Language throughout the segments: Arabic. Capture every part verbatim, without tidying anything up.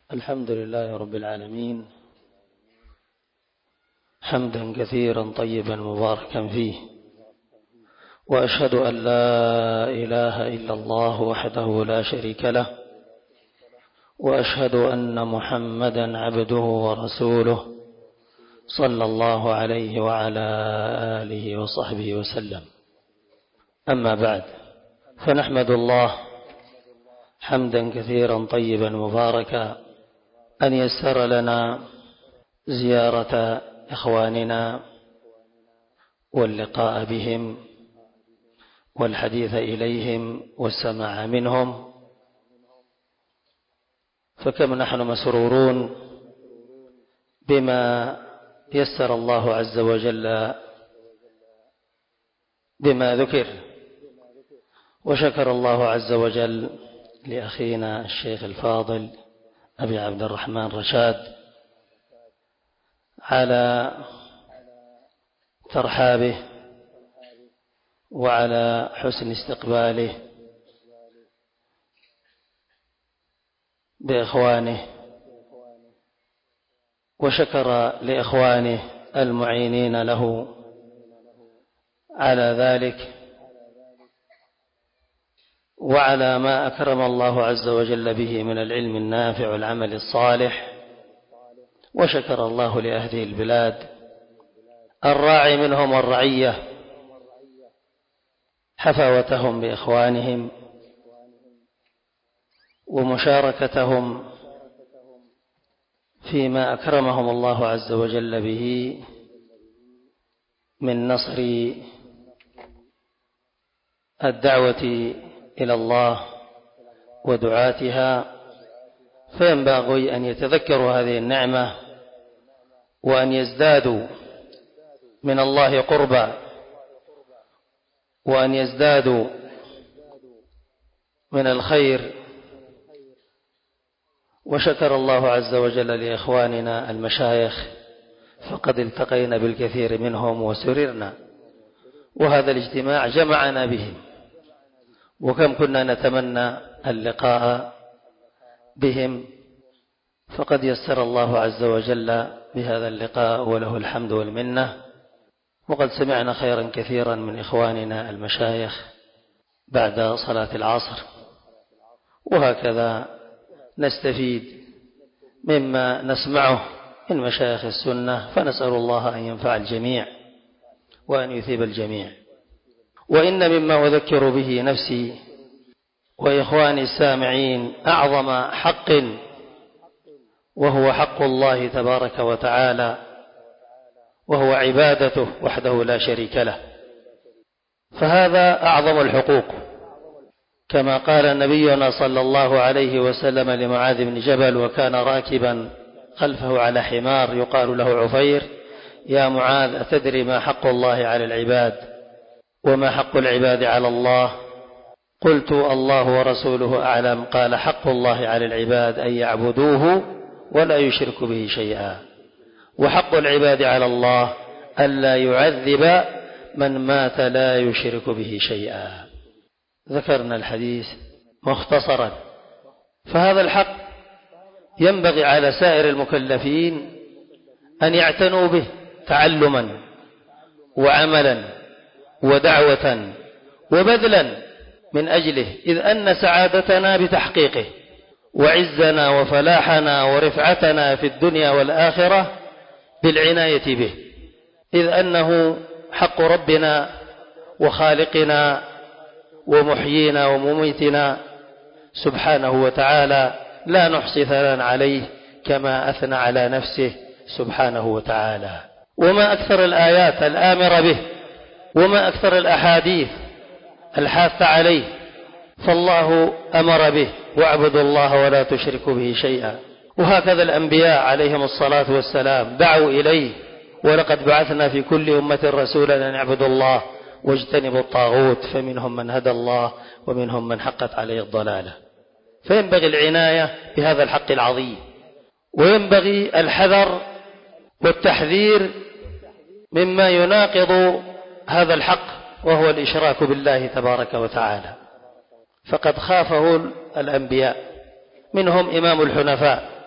الحمد لله رب العالمين، حمدا كثيرا طيبا مباركا فيه، وأشهد أن لا إله إلا الله وحده لا شريك له، وأشهد أن محمدا عبده ورسوله صلى الله عليه وعلى آله وصحبه وسلم. أما بعد، فنحمد الله حمدا كثيرا طيبا مباركا أن يسر لنا زيارة إخواننا واللقاء بهم والحديث إليهم والسماع منهم، فكم نحن مسرورون بما يسر الله عز وجل بما ذكر. وشكر الله عز وجل لأخينا الشيخ الفاضل أبي عبد الرحمن رشاد على ترحابه وعلى حسن استقباله بإخوانه، وشكر لإخوانه المعينين له على ذلك، وعلى ما أكرم الله عز وجل به من العلم النافع والعمل الصالح. وشكر الله لأهل البلاد الراعي منهم والرعية حفاوتهم بإخوانهم ومشاركتهم فيما أكرمهم الله عز وجل به من نصر الدعوة إلى الله ودعاتها. فينبغي أن يتذكروا هذه النعمة وأن يزدادوا من الله قربا وأن يزدادوا من الخير. وشكر الله عز وجل لإخواننا المشايخ، فقد التقينا بالكثير منهم وسررنا، وهذا الاجتماع جمعنا بهم، وكم كنا نتمنى اللقاء بهم، فقد يسر الله عز وجل بهذا اللقاء وله الحمد والمنة. وقد سمعنا خيرا كثيرا من إخواننا المشايخ بعد صلاة العصر، وهكذا نستفيد مما نسمعه من مشايخ السنة، فنسأل الله أن ينفع الجميع وأن يثيب الجميع. وإن مما أذكر به نفسي وإخواني السامعين أعظم حق، وهو حق الله تبارك وتعالى، وهو عبادته وحده لا شريك له، فهذا أعظم الحقوق، كما قال نبينا صلى الله عليه وسلم لمعاذ بن جبل وكان راكبا خلفه على حمار يقال له عفير: يا معاذ، أتدري ما حق الله على العباد وما حق العباد على الله؟ قلت: الله ورسوله أعلم. قال: حق الله على العباد أن يعبدوه ولا يشرك به شيئا، وحق العباد على الله ألا يعذب من مات لا يشرك به شيئا. ذكرنا الحديث مختصرا، فهذا الحق ينبغي على سائر المكلفين أن يعتنوا به تعلما وعملا ودعوة وبذلا من أجله، إذ أن سعادتنا بتحقيقه، وعزنا وفلاحنا ورفعتنا في الدنيا والآخرة بالعناية به، إذ أنه حق ربنا وخالقنا ومحيينا ومميتنا سبحانه وتعالى، لا نحصي ثناء عليه كما أثنى على نفسه سبحانه وتعالى. وما أكثر الآيات الآمرة به، وما أكثر الأحاديث الحاثة عليه، فالله أمر به: واعبدوا الله ولا تشركوا به شيئا. وهكذا الأنبياء عليهم الصلاة والسلام دعوا إليه: ولقد بعثنا في كل أمة رسولا أن اعبدوا الله واجتنبوا الطاغوت، فمنهم من هدى الله ومنهم من حقت عليه الضلالة. فينبغي العناية بهذا الحق العظيم، وينبغي الحذر والتحذير مما يناقض هذا الحق، وهو الإشراك بالله تبارك وتعالى، فقد خافه الأنبياء، منهم إمام الحنفاء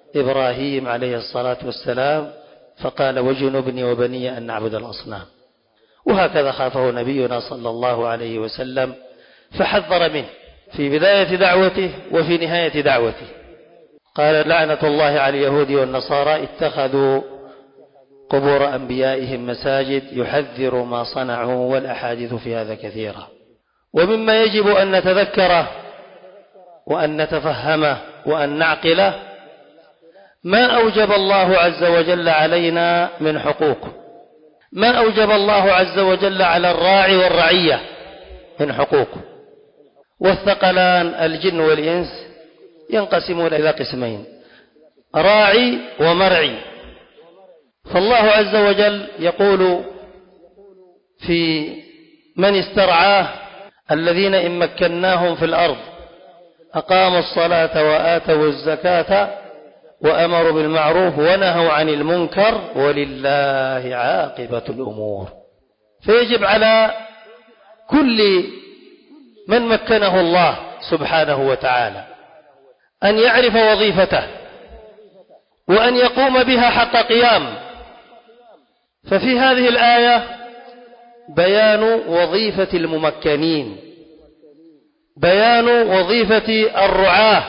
إبراهيم عليه الصلاة والسلام فقال وجنبني وبني أن نعبد الأصنام. وهكذا خافه نبينا صلى الله عليه وسلم فحذر منه في بداية دعوته وفي نهاية دعوته. قال لعنة الله على اليهود والنصارى اتخذوا قبور أنبيائهم مساجد يحذر ما صنعوا، والأحاديث في هذا كثيرة. ومما يجب أن نتذكره وأن نتفهمه وأن نعقله ما أوجب الله عز وجل علينا من حقوق، ما أوجب الله عز وجل على الراعي والرعية من حقوق. والثقلان الجن والإنس ينقسمون إلى قسمين: راعي ومرعي. فالله عز وجل يقول في من استرعاه: الذين إن مكناهم في الأرض أقاموا الصلاة وآتوا الزكاة وأمروا بالمعروف ونهوا عن المنكر ولله عاقبة الأمور. فيجب على كل من مكنه الله سبحانه وتعالى أن يعرف وظيفته وأن يقوم بها حق قيام. ففي هذه الآية بيان وظيفة الممكنين، بيان وظيفة الرعاة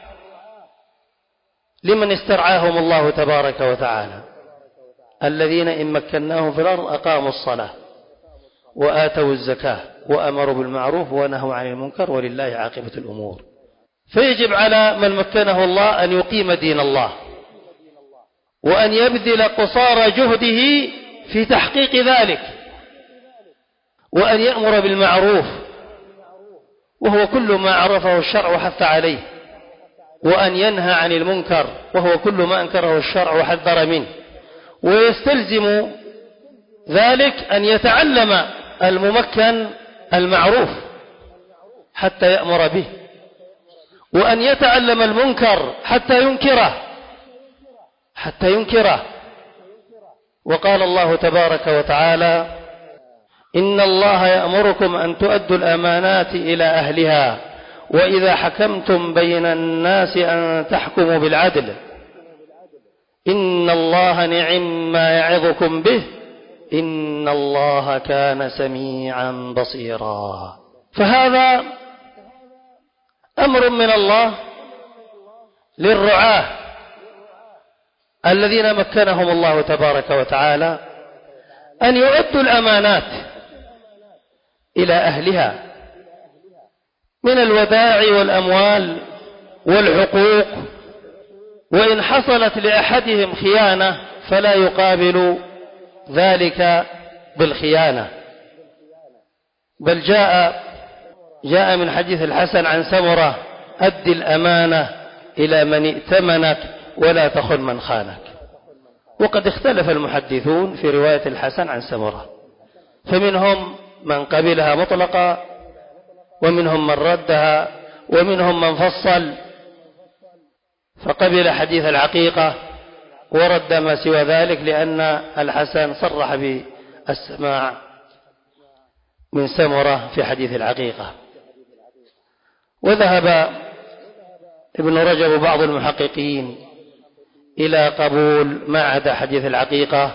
لمن استرعاهم الله تبارك وتعالى: الذين إن مكناهم في الأرض أقاموا الصلاة وآتوا الزكاة وأمروا بالمعروف ونهوا عن المنكر ولله عاقبة الأمور. فيجب على من مكنه الله أن يقيم دين الله وأن يبذل قصارى جهده في تحقيق ذلك، وأن يأمر بالمعروف وهو كل ما عرفه الشرع وحث عليه، وأن ينهى عن المنكر وهو كل ما أنكره الشرع وحذر منه. ويستلزم ذلك أن يتعلم الممكن المعروف حتى يأمر به، وأن يتعلم المنكر حتى ينكره حتى ينكره. وقال الله تبارك وتعالى: إن الله يأمركم أن تؤدوا الأمانات إلى أهلها وإذا حكمتم بين الناس أن تحكموا بالعدل إن الله نعم ما يعظكم به إن الله كان سميعا بصيرا. فهذا أمر من الله للرعاة الذين مكنهم الله تبارك وتعالى أن يؤدوا الأمانات إلى أهلها من الودائع والأموال والحقوق، وإن حصلت لأحدهم خيانة فلا يقابل ذلك بالخيانة. بل جاء جاء من حديث الحسن عن سمرة: أد الأمانة إلى من ائتمنك ولا تخن من خانك. وقد اختلف المحدثون في رواية الحسن عن سمرة، فمنهم من قبلها مطلقا ومنهم من ردها ومنهم من فصل فقبل حديث العقيقة ورد ما سوى ذلك، لأن الحسن صرح بالسماع من سمرة في حديث العقيقة. وذهب ابن رجب وبعض المحققين إلى قبول ما عدا حديث العقيقة،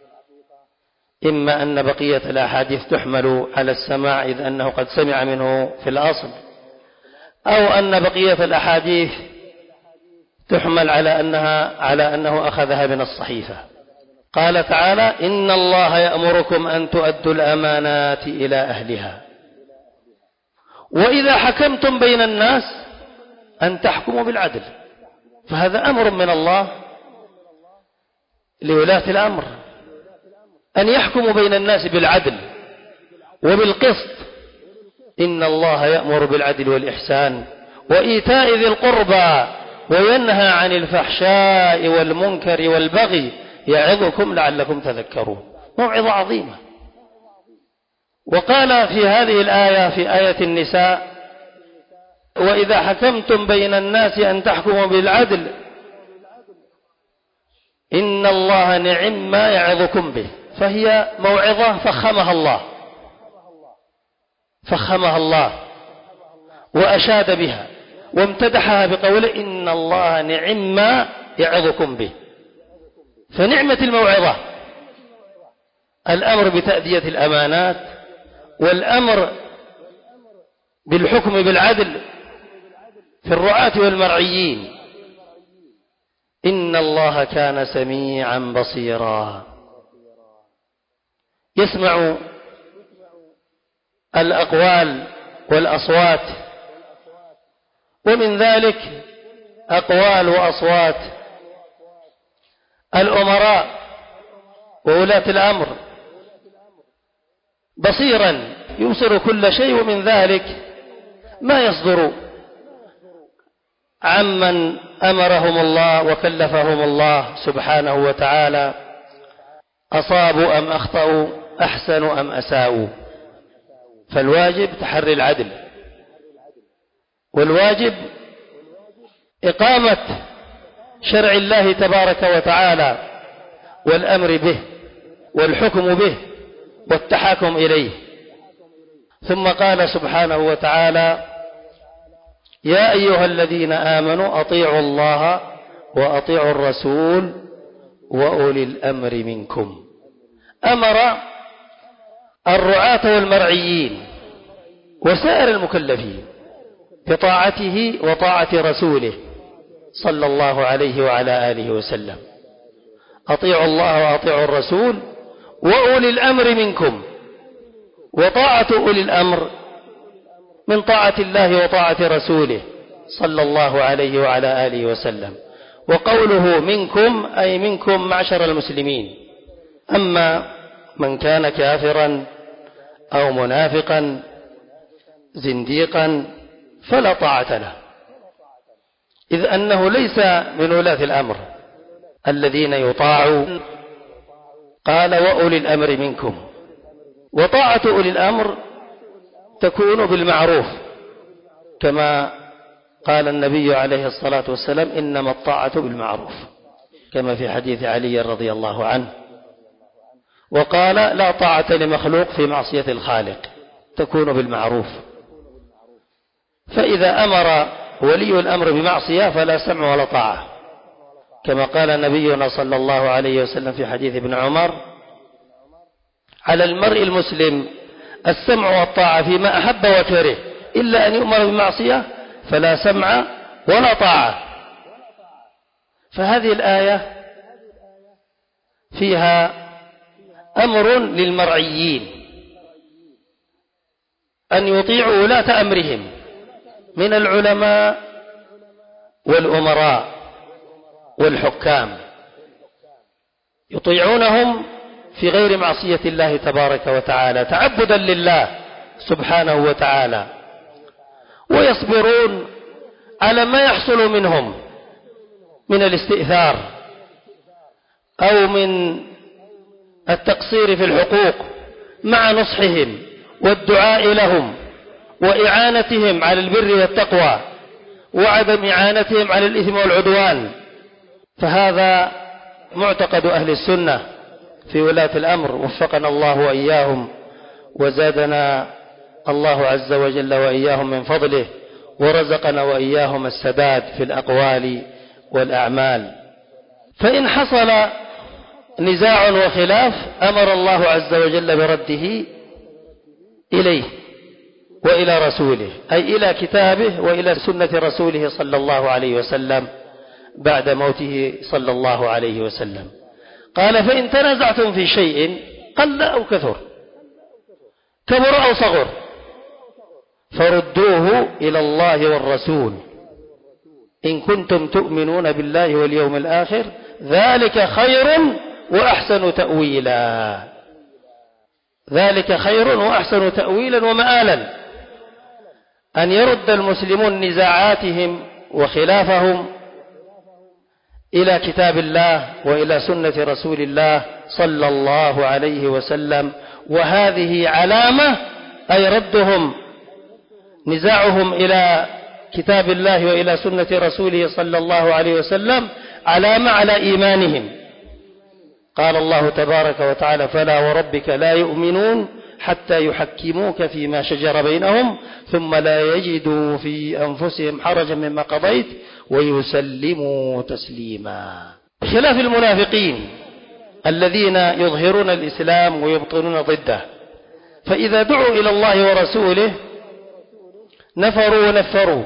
إما أن بقية الأحاديث تحمل على السماع إذ أنه قد سمع منه في الأصل، أو أن بقية الأحاديث تحمل على أنها على أنه أخذها من الصحيفة. قال تعالى: إن الله يأمركم أن تؤدوا الأمانات إلى أهلها وإذا حكمتم بين الناس أن تحكموا بالعدل. فهذا أمر من الله لولاة الأمر أن يحكموا بين الناس بالعدل وبالقسط. إن الله يأمر بالعدل والإحسان وإيتاء ذي القربى وينهى عن الفحشاء والمنكر والبغي يعظكم لعلكم تذكرون. موعظة عظيمة. وقال في هذه الآية في آية النساء: وإذا حكمتم بين الناس أن تحكموا بالعدل إن الله نعم ما يعظكم به. فهي موعظة فخمها الله فخمها الله وأشاد بها وامتدحها بقوله: إن الله نعم ما يعظكم به. فنعمة الموعظة الأمر بتأدية الأمانات والأمر بالحكم بالعدل في الرعاة والمرعيين. إن الله كان سميعا بصيرا، يسمع الأقوال والأصوات، ومن ذلك أقوال وأصوات الأمراء وولاة الأمر، بصيرا يبصر كل شيء، ومن ذلك ما يصدر عمن أمرهم الله وكلفهم الله سبحانه وتعالى، أصابوا أم أخطأوا، أحسنوا أم أساءوا. فالواجب تحري العدل، والواجب إقامة شرع الله تبارك وتعالى والأمر به والحكم به والتحاكم إليه. ثم قال سبحانه وتعالى: يا أيها الذين آمنوا أطيعوا الله وأطيعوا الرسول وأولي الأمر منكم. أمر الرعاة والمرعيين وسائر المكلفين بطاعته وطاعة رسوله صلى الله عليه وعلى آله وسلم. أطيعوا الله وأطيعوا الرسول وأولي الأمر منكم. وطاعة أولي الأمر من طاعة الله وطاعة رسوله صلى الله عليه وعلى آله وسلم. وقوله منكم أي منكم معشر المسلمين. أما من كان كافرا أو منافقا زنديقا فلا طاعة له، إذ أنه ليس من ولاة الأمر الذين يطاعوا. قال: وأولي الأمر منكم. وطاعة أولي الأمر تكون بالمعروف، كما قال النبي عليه الصلاة والسلام: إنما الطاعة بالمعروف، كما في حديث علي رضي الله عنه. وقال: لا طاعة لمخلوق في معصية الخالق، تكون بالمعروف. فإذا أمر ولي الأمر بمعصية فلا سمع ولا طاعة، كما قال نبينا صلى الله عليه وسلم في حديث ابن عمر: على المرء المسلم السمع والطاعة فيما أحب وكره، إلا أن يؤمر بمعصية فلا سمع ولا طاعة. فهذه الآية فيها أمر للمرعيين أن يطيعوا ولاة أمرهم من العلماء والأمراء والحكام، يطيعونهم في غير معصية الله تبارك وتعالى تعبدا لله سبحانه وتعالى، ويصبرون على ما يحصل منهم من الاستئثار أو من التقصير في الحقوق، مع نصحهم والدعاء لهم وإعانتهم على البر والتقوى وعدم إعانتهم على الإثم والعدوان. فهذا معتقد أهل السنة في ولاة الأمر، وفقنا الله وإياهم وزادنا الله عز وجل وإياهم من فضله، ورزقنا وإياهم السداد في الأقوال والأعمال. فإن حصل نزاع وخلاف أمر الله عز وجل برده إليه وإلى رسوله، أي إلى كتابه وإلى سنة رسوله صلى الله عليه وسلم بعد موته صلى الله عليه وسلم. قال: فإن تنازعتم في شيء قل أو كثر، كبر أو صغر، فردوه إلى الله والرسول إن كنتم تؤمنون بالله واليوم الآخر، ذلك خير وأحسن تأويلا. ذلك خير وأحسن تأويلا ومآلا، أن يرد المسلمون نزاعاتهم وخلافهم إلى كتاب الله وإلى سنة رسول الله صلى الله عليه وسلم. وهذه علامة، أي ردهم نزاعهم إلى كتاب الله وإلى سنة رسوله صلى الله عليه وسلم، علامة على إيمانهم. قال الله تبارك وتعالى: فلا وربك لا يؤمنون حتى يحكموك فيما شجر بينهم ثم لا يجدوا في أنفسهم حرجا مما قضيت ويسلموا تسليما. بخلاف المنافقين الذين يظهرون الإسلام ويبطنون ضده، فإذا دعوا إلى الله ورسوله نفروا ونفروا،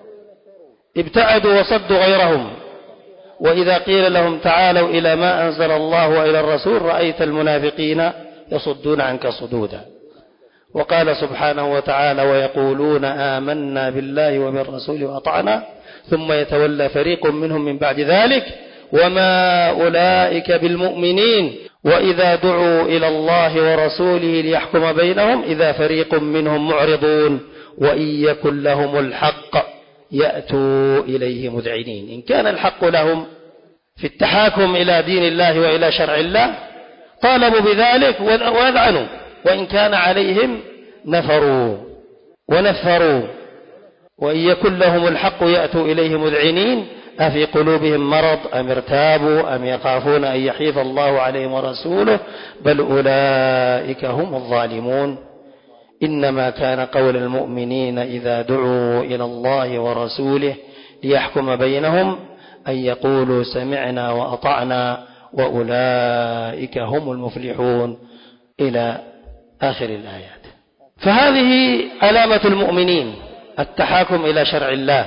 ابتعدوا وصدوا غيرهم. وإذا قيل لهم تعالوا إلى ما أنزل الله وإلى الرسول رأيت المنافقين يصدون عنك صدودا. وقال سبحانه وتعالى ويقولون آمنا بالله وبالرسول وأطعنا ثم يتولى فريق منهم من بعد ذلك وما أولئك بالمؤمنين وإذا دعوا إلى الله ورسوله ليحكم بينهم إذا فريق منهم معرضون وإن يكن لهم الحق يأتوا إليه مذعنين. إن كان الحق لهم في التحاكم إلى دين الله وإلى شرع الله طالبوا بذلك وأذعنوا، وإن كان عليهم نفروا ونفروا. وإن يكن لهم الحق يأتوا إليه مذعنين أفي قلوبهم مرض أم ارتابوا أم يخافون أن يحيف الله عليهم ورسوله بل أولئك هم الظالمون. إنما كان قول المؤمنين إذا دعوا إلى الله ورسوله ليحكم بينهم أن يقولوا سمعنا وأطعنا وأولئك هم المفلحون إلى آخر الآيات. فهذه علامة المؤمنين التحاكم إلى شرع الله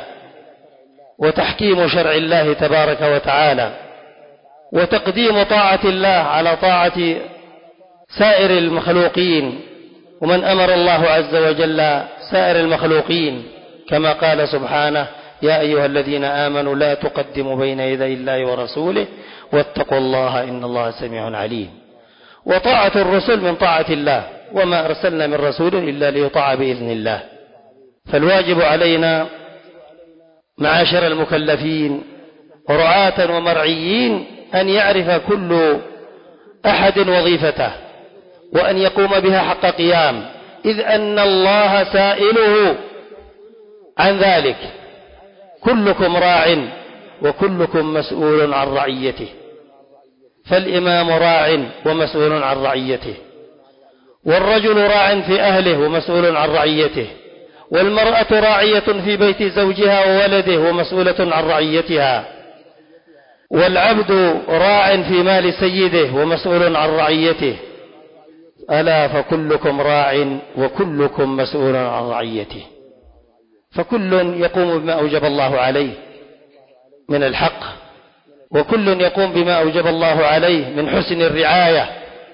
وتحكيم شرع الله تبارك وتعالى وتقديم طاعة الله على طاعة سائر المخلوقين، ومن أمر الله عز وجل سائر المخلوقين كما قال سبحانه يا أيها الذين آمنوا لا تقدموا بين يدي الله ورسوله واتقوا الله إن الله سميع عليم. وطاعة الرسل من طاعة الله وما أرسلنا من رسول إلا ليطاع بإذن الله. فالواجب علينا معاشر المكلفين ورعاة ومرعيين أن يعرف كل أحد وظيفته وأن يقوم بها حق قيام، إذ أن الله سائله عن ذلك. كلكم راع وكلكم مسؤول عن رعيته، فالإمام راع ومسؤول عن رعيته، والرجل راع في أهله ومسؤول عن رعيته، والمرأة راعية في بيت زوجها وولده ومسؤولة عن رعيتها، والعبد راع في مال سيده ومسؤول عن رعيته. ألا فكلكم راع وكلكم مسؤول عن رعيته. فكل يقوم بما أوجب الله عليه من الحق، وكل يقوم بما أوجب الله عليه من حسن الرعاية،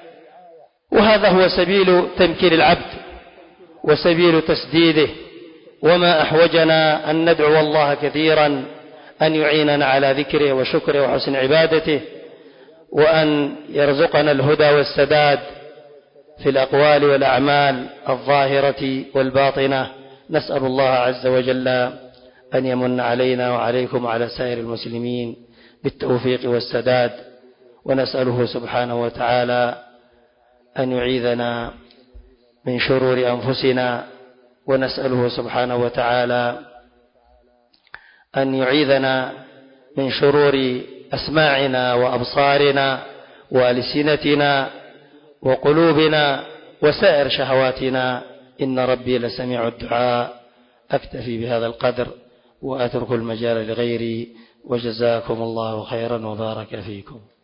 وهذا هو سبيل تمكين العبد وسبيل تسديده. وما أحوجنا أن ندعو الله كثيرا أن يعيننا على ذكره وشكره وحسن عبادته، وأن يرزقنا الهدى والسداد في الأقوال والأعمال الظاهرة والباطنة. نسأل الله عز وجل أن يمن علينا وعليكم وعلى سائر المسلمين بالتوفيق والسداد، ونسأله سبحانه وتعالى أن يعيذنا من شرور أنفسنا، ونسأله سبحانه وتعالى أن يعيذنا من شرور أسماعنا وأبصارنا وألسنتنا وقلوبنا وسائر شهواتنا. إن ربي لسميع الدعاء. أكتفي بهذا القدر وأترك المجال لغيري، وجزاكم الله خيرا وبارك فيكم.